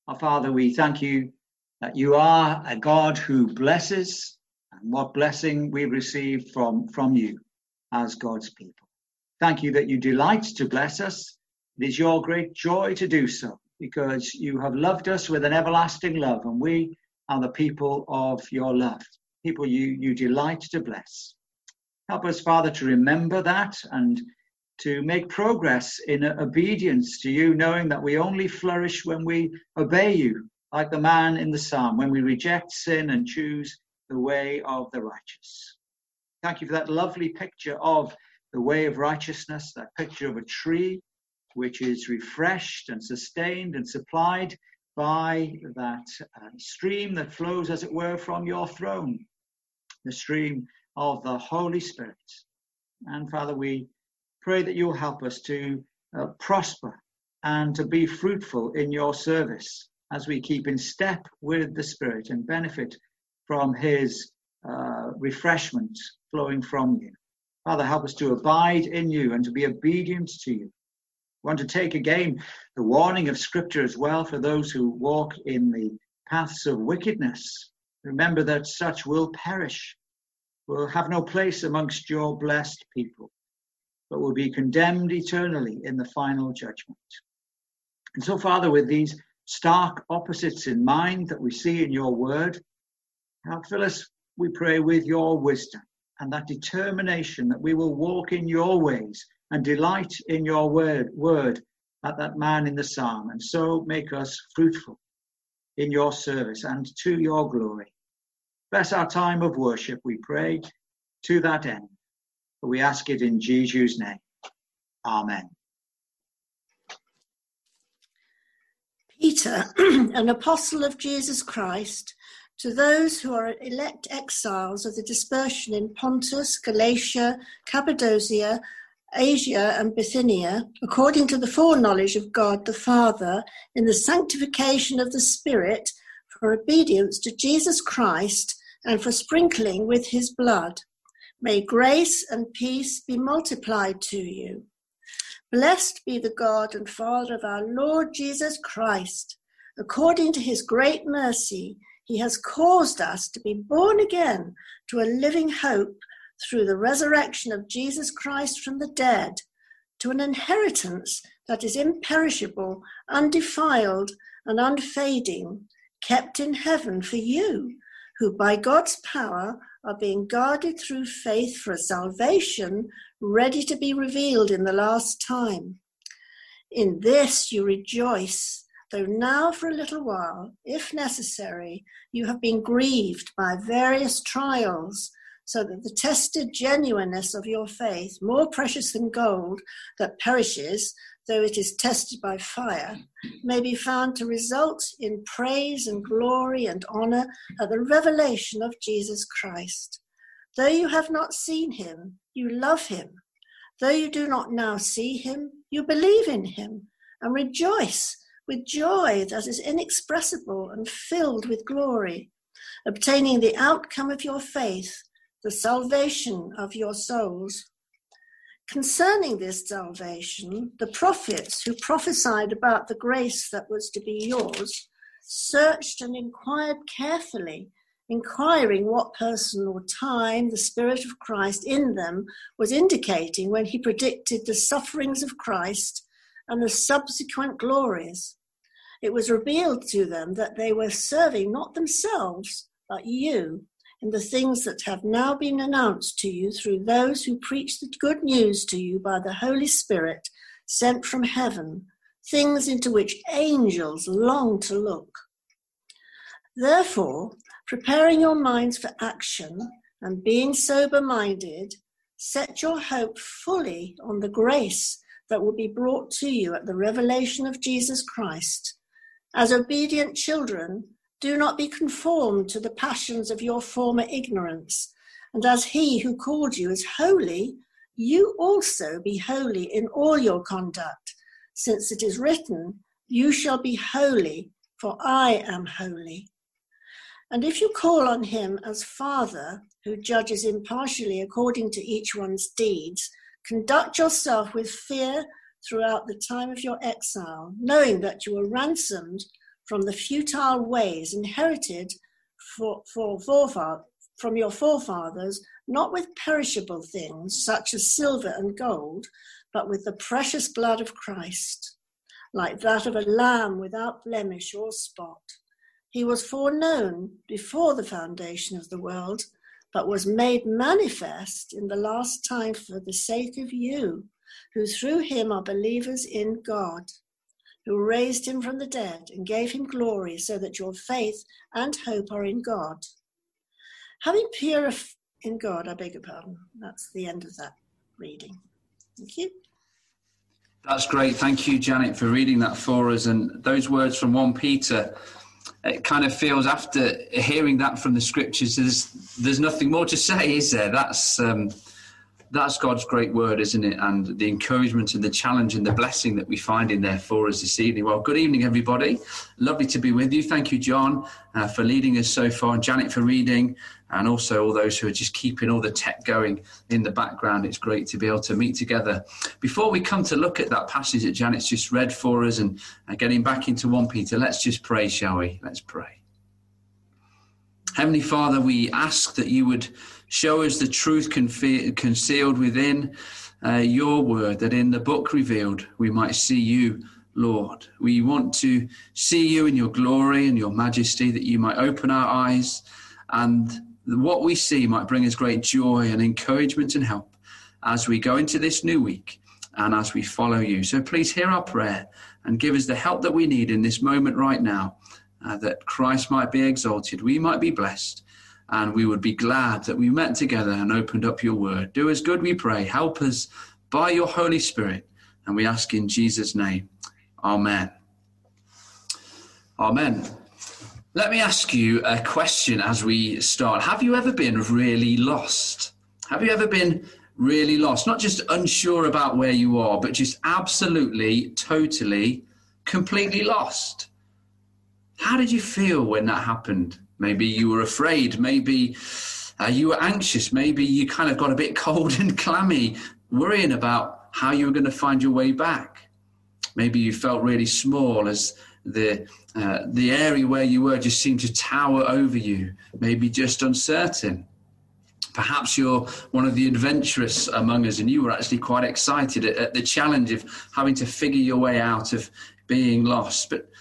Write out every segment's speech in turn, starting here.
Our Father, we thank you that you are a God who blesses, and what blessing we receive from you as God's people. Thank you that you delight to bless us. It is your great joy to do so, because you have loved us with an everlasting love, and we are the people of your love, people you delight to bless. Help us, Father, to remember that and to make progress in obedience to you, knowing that we only flourish when we obey you, like the man in the psalm, when we reject sin and choose the way of the righteous. Thank you for that lovely picture of the way of righteousness, that picture of a tree which is refreshed and sustained and supplied by that stream that flows, as it were, from your throne, the stream of the Holy Spirit. And Father, we pray that you'll help us to prosper and to be fruitful in your service as we keep in step with the Spirit and benefit from his refreshment flowing from you. Father, help us to abide in you and to be obedient to you. I want to take again the warning of Scripture as well for those who walk in the paths of wickedness. Remember that such will perish, will have no place amongst your blessed people, but will be condemned eternally in the final judgment. And so, Father, with these stark opposites in mind that we see in your word, help fill us, we pray, with your wisdom and that determination that we will walk in your ways and delight in your word at that man in the psalm, and so make us fruitful in your service and to your glory. Bless our time of worship, we pray, to that end. For we ask it in Jesus' name. Amen. Peter, an apostle of Jesus Christ, to those who are elect exiles of the dispersion in Pontus, Galatia, Cappadocia, Asia and Bithynia, according to the foreknowledge of God the Father, in the sanctification of the Spirit, for obedience to Jesus Christ, and for sprinkling with his blood. May grace and peace be multiplied to you. Blessed be the God and Father of our Lord Jesus Christ. According to his great mercy, he has caused us to be born again to a living hope through the resurrection of Jesus Christ from the dead, to an inheritance that is imperishable, undefiled, and unfading, kept in heaven for you, who by God's power are being guarded through faith for a salvation ready to be revealed in the last time. In this you rejoice, though now for a little while, if necessary, you have been grieved by various trials, so that the tested genuineness of your faith, more precious than gold that perishes, though it is tested by fire, may be found to result in praise and glory and honor at the revelation of Jesus Christ. Though you have not seen him, you love him. Though you do not now see him, you believe in him and rejoice with joy that is inexpressible and filled with glory, obtaining the outcome of your faith, the salvation of your souls. Concerning this salvation, the prophets who prophesied about the grace that was to be yours searched and inquired carefully, inquiring what person or time the Spirit of Christ in them was indicating when he predicted the sufferings of Christ and the subsequent glories. It was revealed to them that they were serving not themselves, but you, in the things that have now been announced to you through those who preach the good news to you by the Holy Spirit sent from heaven, things into which angels long to look. Therefore, preparing your minds for action and being sober-minded, set your hope fully on the grace that will be brought to you at the revelation of Jesus Christ. As obedient children, do not be conformed to the passions of your former ignorance, and as he who called you is holy, you also be holy in all your conduct, since it is written, you shall be holy, for I am holy. And if you call on him as Father, who judges impartially according to each one's deeds, conduct yourself with fear throughout the time of your exile, knowing that you were ransomed from the futile ways inherited from your forefathers, not with perishable things such as silver and gold, but with the precious blood of Christ, like that of a lamb without blemish or spot. He was foreknown before the foundation of the world, but was made manifest in the last time for the sake of you, who through him are believers in God, who raised him from the dead and gave him glory, so that your faith and hope are in God. Having in God, I beg your pardon. That's the end of that reading. Thank you. That's great. Thank you, Janet, for reading that for us. And those words from 1 Peter, it kind of feels after hearing that from the scriptures, there's nothing more to say, is there? That's God's great word, isn't it? And the encouragement and the challenge and the blessing that we find in there for us this evening. Well, good evening, everybody. Lovely to be with you. Thank you, John, for leading us so far, and Janet for reading, and also all those who are just keeping all the tech going in the background. It's great to be able to meet together. Before we come to look at that passage that Janet's just read for us and getting back into 1 Peter, let's just pray, shall we? Let's pray. Heavenly Father, we ask that you would show us the truth concealed within your word, that in the book revealed we might see you, Lord. We want to see you in your glory and your majesty, that you might open our eyes, and what we see might bring us great joy and encouragement and help as we go into this new week and as we follow you. So please hear our prayer and give us the help that we need in this moment right now, that Christ might be exalted, we might be blessed, and we would be glad that we met together and opened up your word. Do us good, we pray. Help us by your Holy Spirit. And we ask in Jesus' name. Amen. Amen. Let me ask you a question as we start. Have you ever been really lost? Have you ever been really lost? Not just unsure about where you are, but just absolutely, totally, completely lost. How did you feel when that happened? Maybe you were afraid, maybe you were anxious, maybe you kind of got a bit cold and clammy, worrying about how you were going to find your way back. Maybe you felt really small as the area where you were just seemed to tower over you, maybe just uncertain. Perhaps you're one of the adventurous among us and you were actually quite excited at the challenge of having to figure your way out of being lost. But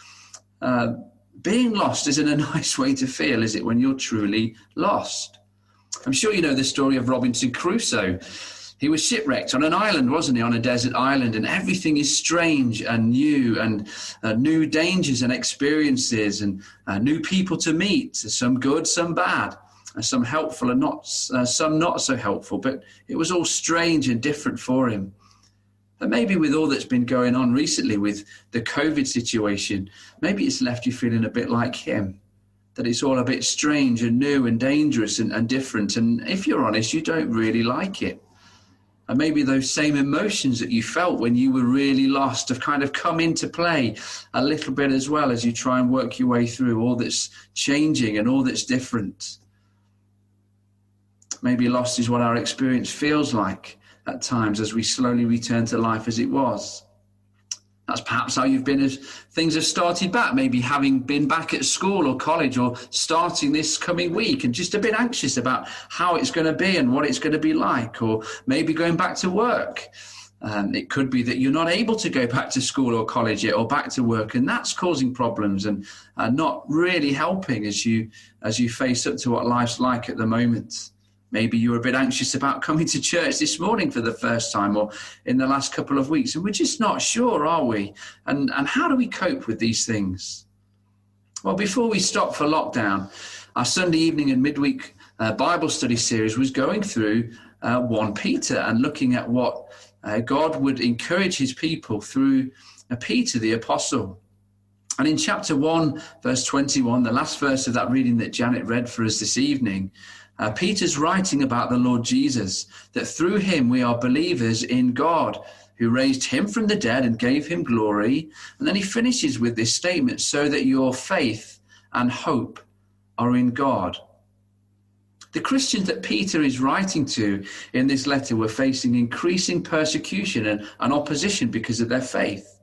being lost isn't a nice way to feel, is it, when you're truly lost? I'm sure you know the story of Robinson Crusoe. He was shipwrecked on an island, wasn't he, on a desert island, and everything is strange and new, and new dangers and experiences, and new people to meet, some good, some bad, some helpful and some not so helpful, but it was all strange and different for him. And maybe with all that's been going on recently with the COVID situation, maybe it's left you feeling a bit like him, that it's all a bit strange and new and dangerous and different. And if you're honest, you don't really like it. And maybe those same emotions that you felt when you were really lost have kind of come into play a little bit as well as you try and work your way through all that's changing and all that's different. Maybe lost is what our experience feels like at times as we slowly return to life as it was. That's perhaps how you've been as things have started back, maybe having been back at school or college or starting this coming week and just a bit anxious about how it's going to be and what it's going to be like, or maybe going back to work. It could be that you're not able to go back to school or college yet or back to work, and that's causing problems and not really helping as you face up to what life's like at the moment. Maybe you were a bit anxious about coming to church this morning for the first time or in the last couple of weeks. And we're just not sure, are we? And how do we cope with these things? Well, before we stopped for lockdown, our Sunday evening and midweek Bible study series was going through 1 Peter and looking at what God would encourage his people through Peter the apostle. And in chapter 1, verse 21, the last verse of that reading that Janet read for us this evening, Peter's writing about the Lord Jesus, that through him we are believers in God, who raised him from the dead and gave him glory. And then he finishes with this statement, so that your faith and hope are in God. The Christians that Peter is writing to in this letter were facing increasing persecution and opposition because of their faith.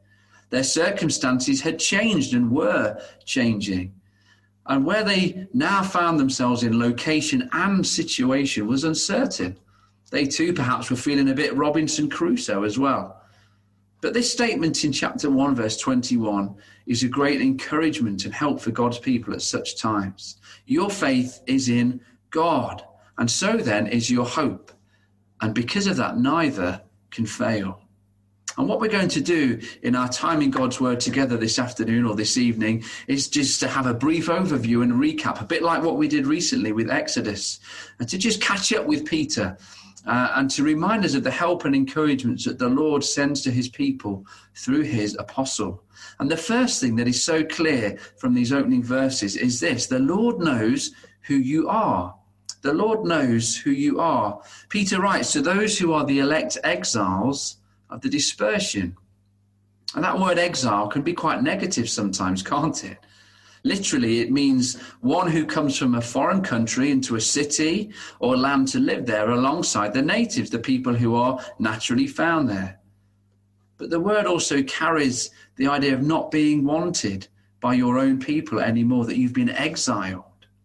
Their circumstances had changed and were changing. And where they now found themselves in location and situation was uncertain. They too perhaps were feeling a bit Robinson Crusoe as well. But this statement in chapter 1, verse 21 is a great encouragement and help for God's people at such times. Your faith is in God, and so then is your hope. And because of that, neither can fail. And what we're going to do in our time in God's Word together this afternoon or this evening is just to have a brief overview and recap, a bit like what we did recently with Exodus, and to just catch up with Peter and to remind us of the help and encouragement that the Lord sends to his people through his apostle. And the first thing that is so clear from these opening verses is this: the Lord knows who you are. The Lord knows who you are. Peter writes to those who are the elect exiles of the dispersion. And that word exile can be quite negative sometimes, can't it? Literally, it means one who comes from a foreign country into a city or land to live there alongside the natives, the people who are naturally found there. But the word also carries the idea of not being wanted by your own people anymore, that you've been exiled.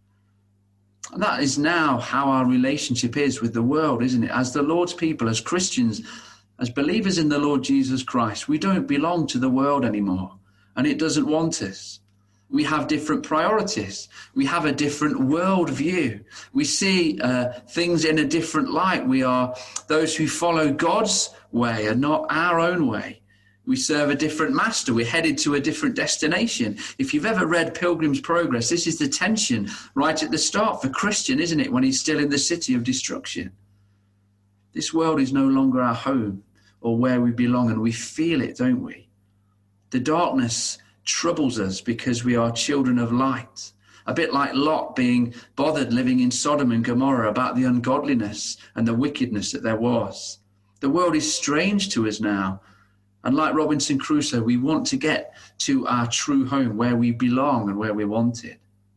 And that is now how our relationship is with the world, isn't it? As the Lord's people, as Christians, as believers in the Lord Jesus Christ, we don't belong to the world anymore, and it doesn't want us. We have different priorities. We have a different worldview. We see things in a different light. We are those who follow God's way and not our own way. We serve a different master. We're headed to a different destination. If you've ever read Pilgrim's Progress, this is the tension right at the start for Christian, isn't it, when he's still in the city of destruction. This world is no longer our home or where we belong, and we feel it, don't we? The darkness troubles us because we are children of light. A bit like Lot being bothered living in Sodom and Gomorrah about the ungodliness and the wickedness that there was. The world is strange to us now. And like Robinson Crusoe, we want to get to our true home where we belong and where we're wanted.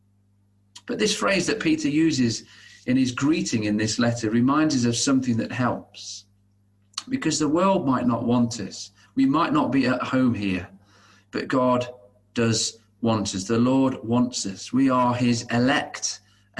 But this phrase that Peter uses in his greeting in this letter reminds us of something that helps. Because the world might not want us. We might not be at home here. But God does want us. The Lord wants us. We are his elect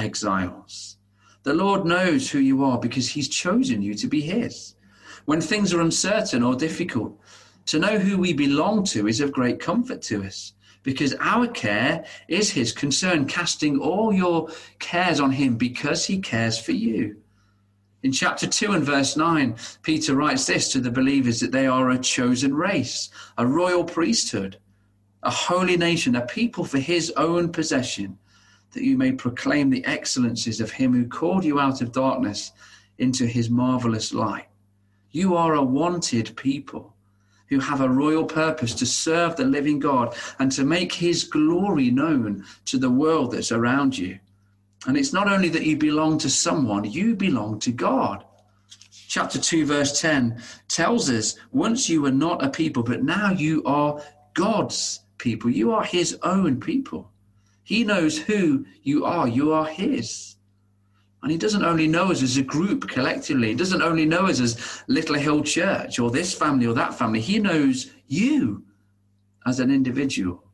exiles. The Lord knows who you are because he's chosen you to be his. When things are uncertain or difficult, to know who we belong to is of great comfort to us, because our care is his concern, casting all your cares on him because he cares for you. In chapter 2 and verse 9, Peter writes this to the believers, that they are a chosen race, a royal priesthood, a holy nation, a people for his own possession, that you may proclaim the excellencies of him who called you out of darkness into his marvelous light. You are a wanted people who have a royal purpose to serve the living God and to make his glory known to the world that's around you. And it's not only that you belong to someone, you belong to God. Chapter 2, verse 10 tells us, once you were not a people, but now you are God's people. You are his own people. He knows who you are. You are his. And he doesn't only know us as a group collectively. He doesn't only know us as Little Hill Church or this family or that family. He knows you as an individual.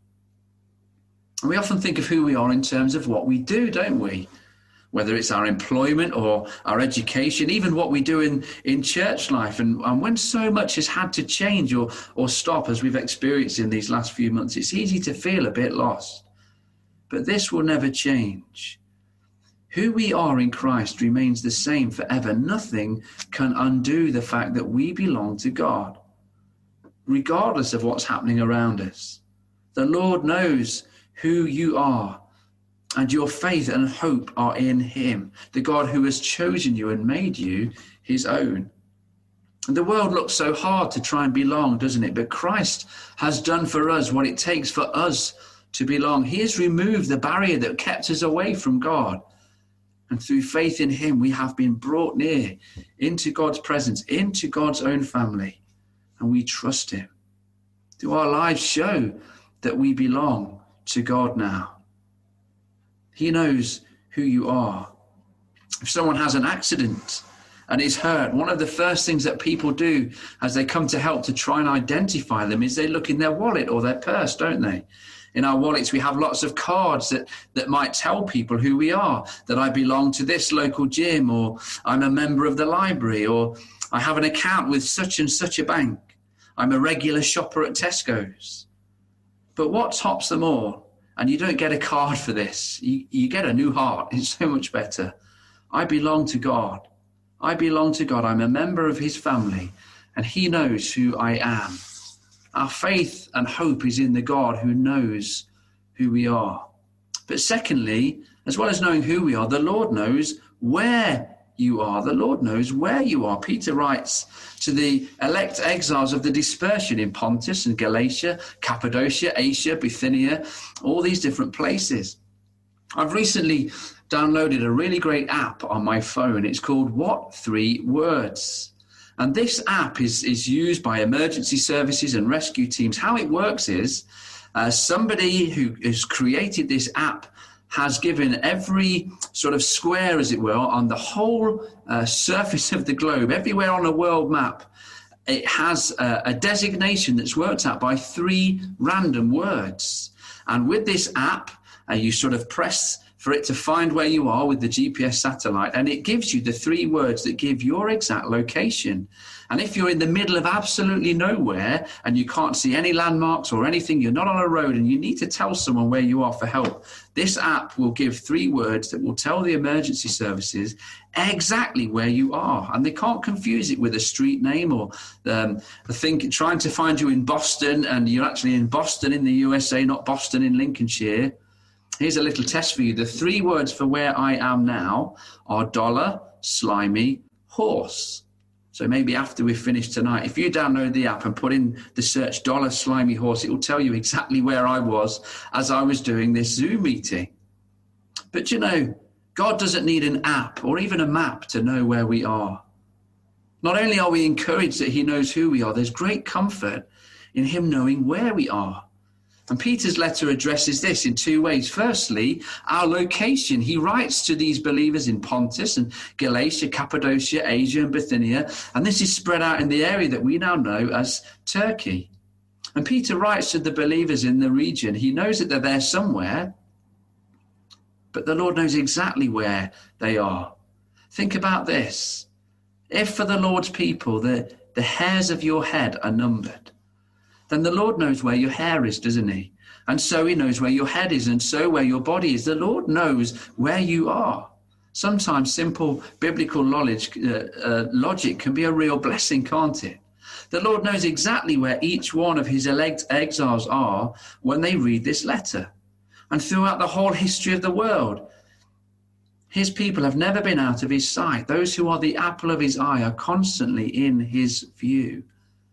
And we often think of who we are in terms of what we do, don't we? Whether it's our employment or our education, even what we do in church life. And when so much has had to change or stop, as we've experienced in these last few months, it's easy to feel a bit lost. But this will never change. Who we are in Christ remains the same forever. Nothing can undo the fact that we belong to God, regardless of what's happening around us. The Lord knows who you are, and your faith and hope are in him, the God who has chosen you and made you his own. And the world looks so hard to try and belong, doesn't it? But Christ has done for us what it takes for us to belong. He has removed the barrier that kept us away from God. And through faith in him, we have been brought near into God's presence, into God's own family, and we trust him. Do our lives show that we belong to God now? He knows who you are. If someone has an accident and is hurt, one of the first things that people do as they come to help to try and identify them is they look in their wallet or their purse, don't they? In our wallets, we have lots of cards that might tell people who we are, that I belong to this local gym, or I'm a member of the library, or I have an account with such and such a bank. I'm a regular shopper at Tesco's. But what tops them all, and you don't get a card for this, you get a new heart. It's so much better. I belong to God. I belong to God. I'm a member of his family, and he knows who I am. Our faith and hope is in the God who knows who we are. But secondly, as well as knowing who we are, the Lord knows where you are. The Lord knows where you are. Peter writes to the elect exiles of the dispersion in Pontus and Galatia, Cappadocia, Asia, Bithynia, all these different places. I've recently downloaded a really great app on my phone. It's called What 3 Words? And this app is used by emergency services and rescue teams. How it works is somebody who has created this app has given every sort of square, as it were, on the whole surface of the globe, everywhere on a world map, it has a designation that's worked out by 3 random words. And with this app, you sort of press for it to find where you are with the GPS satellite, and it gives you the 3 words that give your exact location. And if you're in the middle of absolutely nowhere and you can't see any landmarks or anything, you're not on a road and you need to tell someone where you are for help, this app will give 3 words that will tell the emergency services exactly where you are. And they can't confuse it with a street name or trying to find you in Boston, and you're actually in Boston in the USA, not Boston in Lincolnshire. Here's a little test for you. The 3 words for where I am now are dollar, slimy, horse. So maybe after we've finished tonight, if you download the app and put in the search dollar, slimy, horse, it will tell you exactly where I was as I was doing this Zoom meeting. But you know, God doesn't need an app or even a map to know where we are. Not only are we encouraged that he knows who we are, there's great comfort in him knowing where we are. And Peter's letter addresses this in 2 ways. Firstly, our location. He writes to these believers in Pontus and Galatia, Cappadocia, Asia and Bithynia, and this is spread out in the area that we now know as Turkey. And Peter writes to the believers in the region. He knows that they're there somewhere, but the Lord knows exactly where they are. Think about this. If for the Lord's people the hairs of your head are numbered, then the Lord knows where your hair is, doesn't he? And so he knows where your head is, and so where your body is. The Lord knows where you are. Sometimes simple biblical logic can be a real blessing, can't it? The Lord knows exactly where each one of his elect exiles are when they read this letter. And throughout the whole history of the world, his people have never been out of his sight. Those who are the apple of his eye are constantly in his view.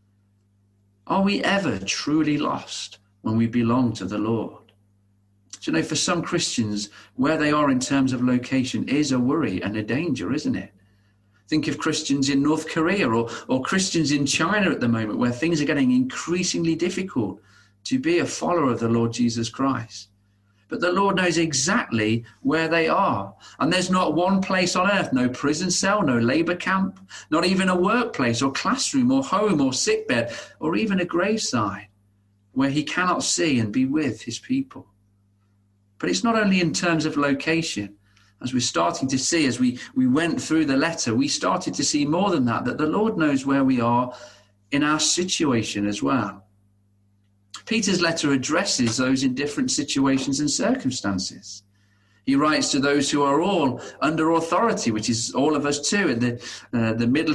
Are we ever truly lost when we belong to the Lord? Do you know, for some Christians, where they are in terms of location is a worry and a danger, isn't it? Think of Christians in North Korea or Christians in China at the moment, where things are getting increasingly difficult to be a follower of the Lord Jesus Christ. But the Lord knows exactly where they are. And there's not one place on earth, no prison cell, no labor camp, not even a workplace or classroom or home or sickbed or even a graveside where he cannot see and be with his people. But it's not only in terms of location. As we're starting to see, as we went through the letter, we started to see more than that the Lord knows where we are in our situation as well. Peter's letter addresses those in different situations and circumstances. He writes to those who are all under authority, which is all of us too, in the middle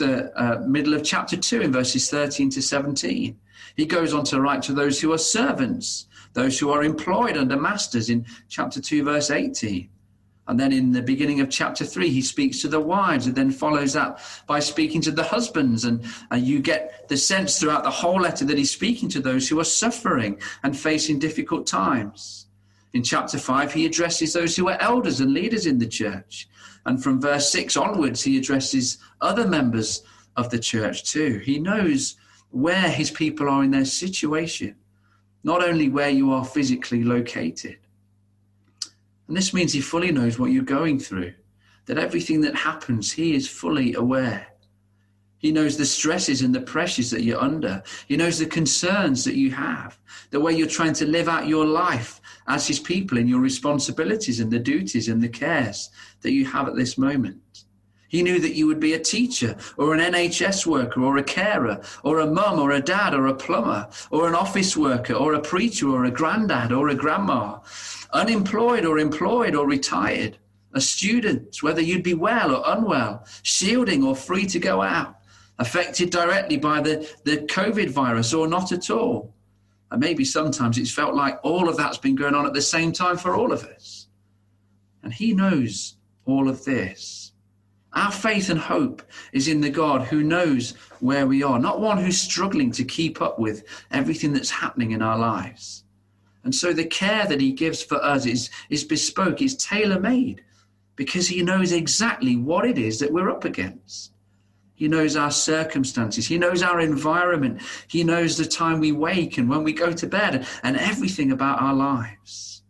of chapter 2 in verses 13 to 17. He goes on to write to those who are servants, those who are employed under masters in chapter 2, verse 18. And then in the beginning of chapter 3, he speaks to the wives, and then follows that by speaking to the husbands. And you get the sense throughout the whole letter that he's speaking to those who are suffering and facing difficult times. In chapter 5, he addresses those who are elders and leaders in the church. And from verse 6 onwards, he addresses other members of the church too. He knows where his people are in their situation, not only where you are physically located. And this means he fully knows what you're going through. that everything that happens, he is fully aware. He knows the stresses and the pressures that you're under. He knows the concerns that you have, the way you're trying to live out your life as his people and your responsibilities and the duties and the cares that you have at this moment. He knew that you would be a teacher or an NHS worker or a carer or a mum or a dad or a plumber or an office worker or a preacher or a granddad or a grandma, unemployed or employed or retired, a student, whether you'd be well or unwell, shielding or free to go out, affected directly by the COVID virus or not at all. And maybe sometimes it's felt like all of that's been going on at the same time for all of us. And he knows all of this. Our faith and hope is in the God who knows where we are, not one who's struggling to keep up with everything that's happening in our lives. And so the care that he gives for us is bespoke, is tailor-made, because he knows exactly what it is that we're up against. He knows our circumstances. He knows our environment. He knows the time we wake and when we go to bed and everything about our lives.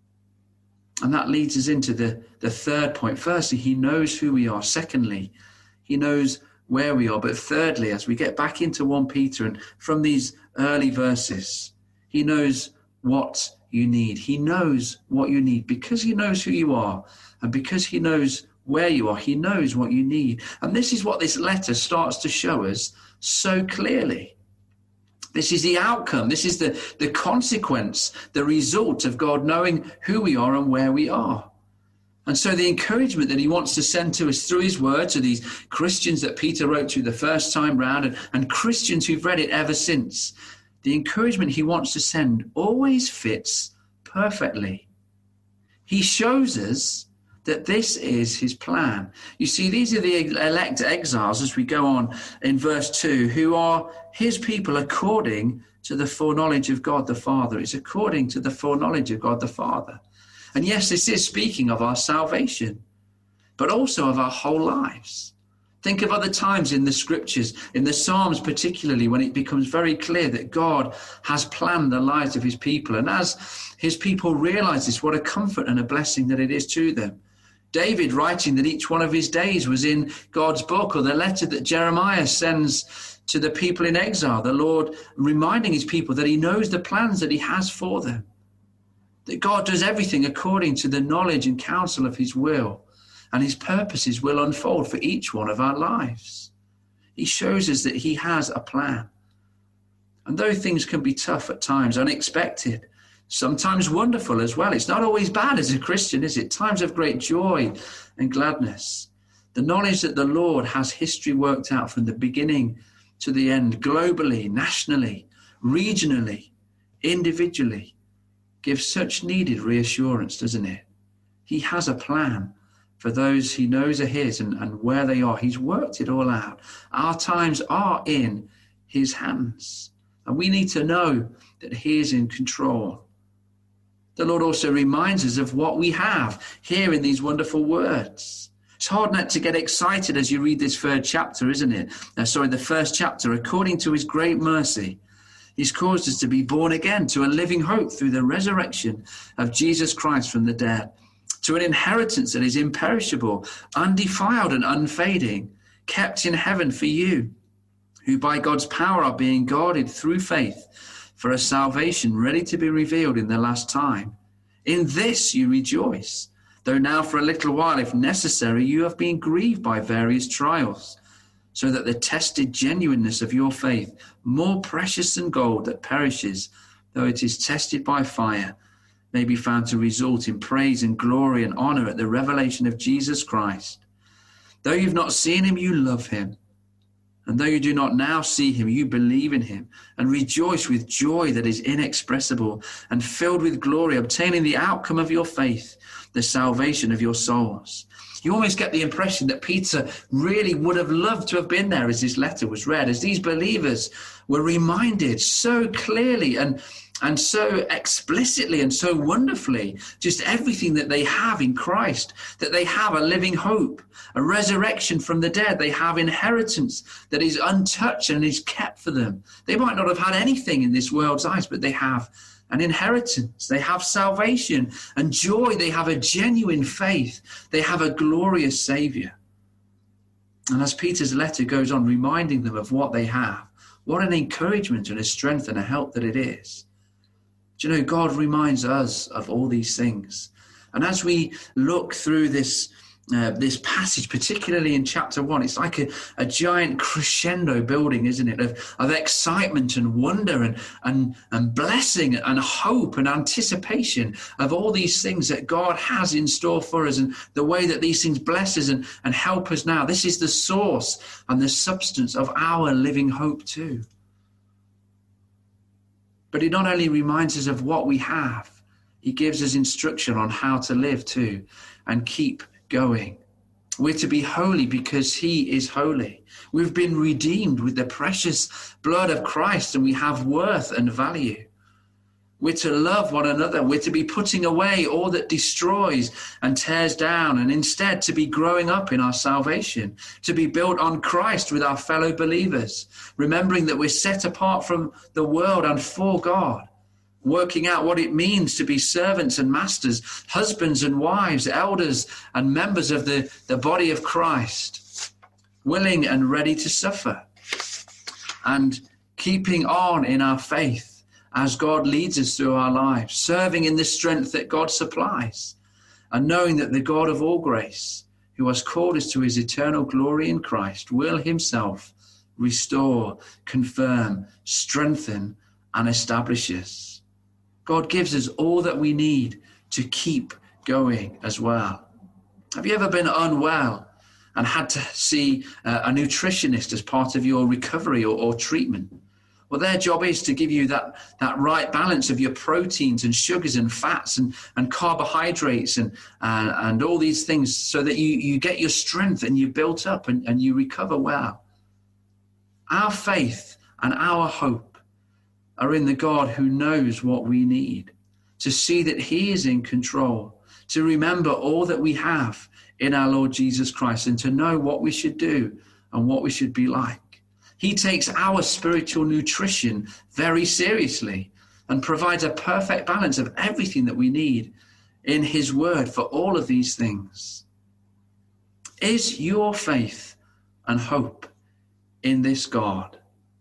And that leads us into the third point. Firstly, he knows who we are. Secondly, he knows where we are. But thirdly, as we get back into 1 Peter and from these early verses, he knows what you need. He knows what you need because he knows who you are and because he knows where you are. He knows what you need. And this is what this letter starts to show us so clearly. This is the outcome. This is the consequence, the result of God knowing who we are and where we are. And so the encouragement that he wants to send to us through his word to these Christians that Peter wrote to the first time round and Christians who've read it ever since, the encouragement he wants to send always fits perfectly. He shows us that this is his plan. You see, these are the elect exiles, as we go on in verse 2, who are his people according to the foreknowledge of God the Father. It's according to the foreknowledge of God the Father. And yes, this is speaking of our salvation, but also of our whole lives. Think of other times in the scriptures, in the Psalms particularly, when it becomes very clear that God has planned the lives of his people. And as his people realize this, what a comfort and a blessing that it is to them. David writing that each one of his days was in God's book, or the letter that Jeremiah sends to the people in exile, the Lord reminding his people that he knows the plans that he has for them, that God does everything according to the knowledge and counsel of his will, and his purposes will unfold for each one of our lives. He shows us that he has a plan. And though things can be tough at times, unexpected, sometimes wonderful as well. It's not always bad as a Christian, is it? Times of great joy and gladness. The knowledge that the Lord has history worked out from the beginning to the end, globally, nationally, regionally, individually, gives such needed reassurance, doesn't it? He has a plan for those he knows are his and where they are. He's worked it all out. Our times are in his hands. And we need to know that he is in control. The Lord also reminds us of what we have here in these wonderful words. It's hard not to get excited as you read this third chapter, isn't it? The first chapter. According to his great mercy, he's caused us to be born again to a living hope through the resurrection of Jesus Christ from the dead, to an inheritance that is imperishable, undefiled and unfading, kept in heaven for you, who by God's power are being guarded through faith for a salvation ready to be revealed in the last time. In this you rejoice, though now for a little while, if necessary, you have been grieved by various trials, so that the tested genuineness of your faith, more precious than gold that perishes, though it is tested by fire, may be found to result in praise and glory and honor at the revelation of Jesus Christ. Though you've not seen him, you love him. And though you do not now see him, you believe in him and rejoice with joy that is inexpressible and filled with glory, obtaining the outcome of your faith, the salvation of your souls. You almost get the impression that Peter really would have loved to have been there as this letter was read, as these believers were reminded so clearly and and so explicitly and so wonderfully, just everything that they have in Christ, that they have a living hope, a resurrection from the dead. They have inheritance that is untouched and is kept for them. They might not have had anything in this world's eyes, but they have an inheritance. They have salvation and joy. They have a genuine faith. They have a glorious Savior. And as Peter's letter goes on, reminding them of what they have, what an encouragement and a strength and a help that it is. Do you know, God reminds us of all these things. And as we look through this passage, particularly in chapter 1, it's like a giant crescendo building, isn't it, of excitement and wonder and blessing and hope and anticipation of all these things that God has in store for us and the way that these things bless us and help us now. This is the source and the substance of our living hope too. But it not only reminds us of what we have, he gives us instruction on how to live too and keep going. We're to be holy because he is holy. We've been redeemed with the precious blood of Christ and we have worth and value. We're to love one another. We're to be putting away all that destroys and tears down and instead to be growing up in our salvation, to be built on Christ with our fellow believers, remembering that we're set apart from the world and for God, working out what it means to be servants and masters, husbands and wives, elders and members of the body of Christ, willing and ready to suffer and keeping on in our faith as God leads us through our lives, serving in the strength that God supplies, and knowing that the God of all grace, who has called us to his eternal glory in Christ, will himself restore, confirm, strengthen, and establish us. God gives us all that we need to keep going as well. Have you ever been unwell and had to see a nutritionist as part of your recovery or treatment? Well, their job is to give you that right balance of your proteins and sugars and fats and carbohydrates and all these things so that you get your strength and you built up and you recover well. Our faith and our hope are in the God who knows what we need, to see that he is in control, to remember all that we have in our Lord Jesus Christ and to know what we should do and what we should be like. He takes our spiritual nutrition very seriously and provides a perfect balance of everything that we need in his word for all of these things. Is your faith and hope in this God?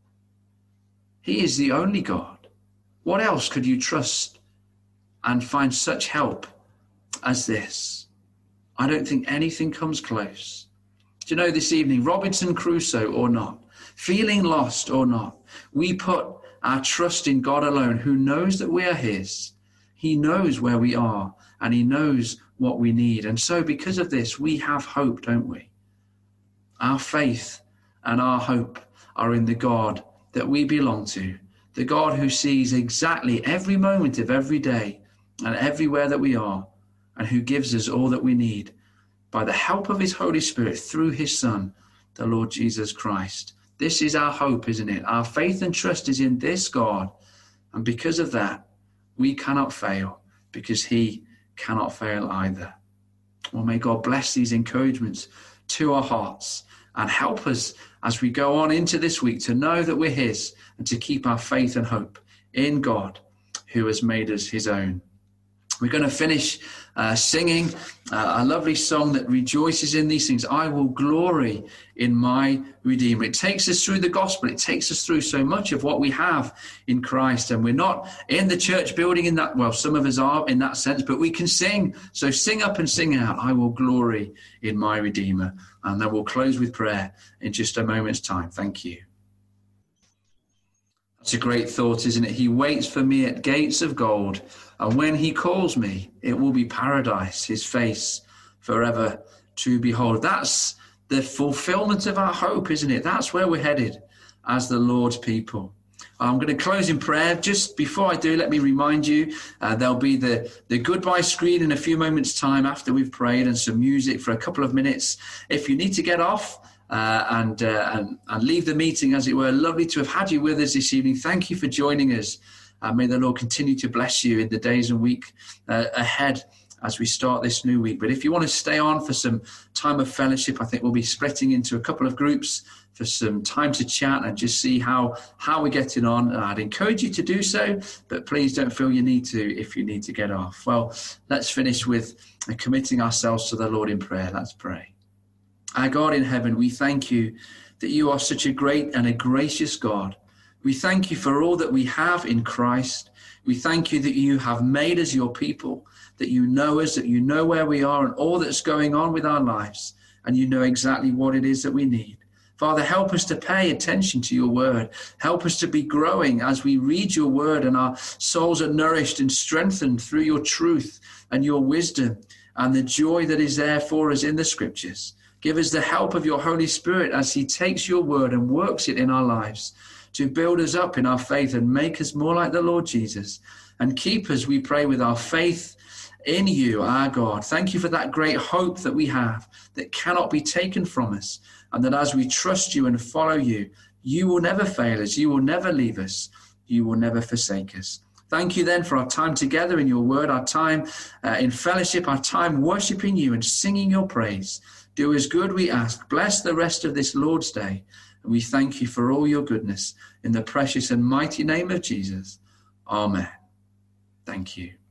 He is the only God. What else could you trust and find such help as this? I don't think anything comes close. Do you know, this evening, Robinson Crusoe or not, feeling lost or not, we put our trust in God alone, who knows that we are his. He knows where we are and he knows what we need. And so because of this, we have hope, don't we? Our faith and our hope are in the God that we belong to, the God who sees exactly every moment of every day and everywhere that we are, and who gives us all that we need by the help of his Holy Spirit through his Son, the Lord Jesus Christ. This is our hope, isn't it? Our faith and trust is in this God. And because of that, we cannot fail, because he cannot fail either. Well, may God bless these encouragements to our hearts and help us as we go on into this week to know that we're his and to keep our faith and hope in God who has made us his own. We're going to finish singing a lovely song that rejoices in these things. I will glory in my Redeemer. It takes us through the gospel. It takes us through so much of what we have in Christ. And we're not in the church building in that, well, some of us are in that sense, but we can sing. So sing up and sing out, I will glory in my Redeemer. And then we'll close with prayer in just a moment's time. Thank you. That's a great thought, isn't it? He waits for me at gates of gold. And when he calls me, it will be paradise, his face forever to behold. That's the fulfillment of our hope, isn't it? That's where we're headed as the Lord's people. I'm going to close in prayer. Just before I do, let me remind you, there'll be the goodbye screen in a few moments' time after we've prayed and some music for a couple of minutes. If you need to get off and leave the meeting, as it were, lovely to have had you with us this evening. Thank you for joining us. And may the Lord continue to bless you in the days and week ahead as we start this new week. But if you want to stay on for some time of fellowship, I think we'll be splitting into a couple of groups for some time to chat and just see how we're getting on. And I'd encourage you to do so, but please don't feel you need to if you need to get off. Well, let's finish with committing ourselves to the Lord in prayer. Let's pray. Our God in heaven, we thank you that you are such a great and a gracious God. We thank you for all that we have in Christ. We thank you that you have made us your people, that you know us, that you know where we are and all that's going on with our lives, and you know exactly what it is that we need. Father, help us to pay attention to your word. Help us to be growing as we read your word and our souls are nourished and strengthened through your truth and your wisdom and the joy that is there for us in the scriptures. Give us the help of your Holy Spirit as he takes your word and works it in our lives to build us up in our faith and make us more like the Lord Jesus. And keep us, we pray, with our faith in you, our God. Thank you for that great hope that we have that cannot be taken from us. And that as we trust you and follow you, you will never fail us. You will never leave us. You will never forsake us. Thank you then for our time together in your word, our time in fellowship, our time worshiping you and singing your praise. Do us good, we ask. Bless the rest of this Lord's Day. And we thank you for all your goodness in the precious and mighty name of Jesus. Amen. Thank you.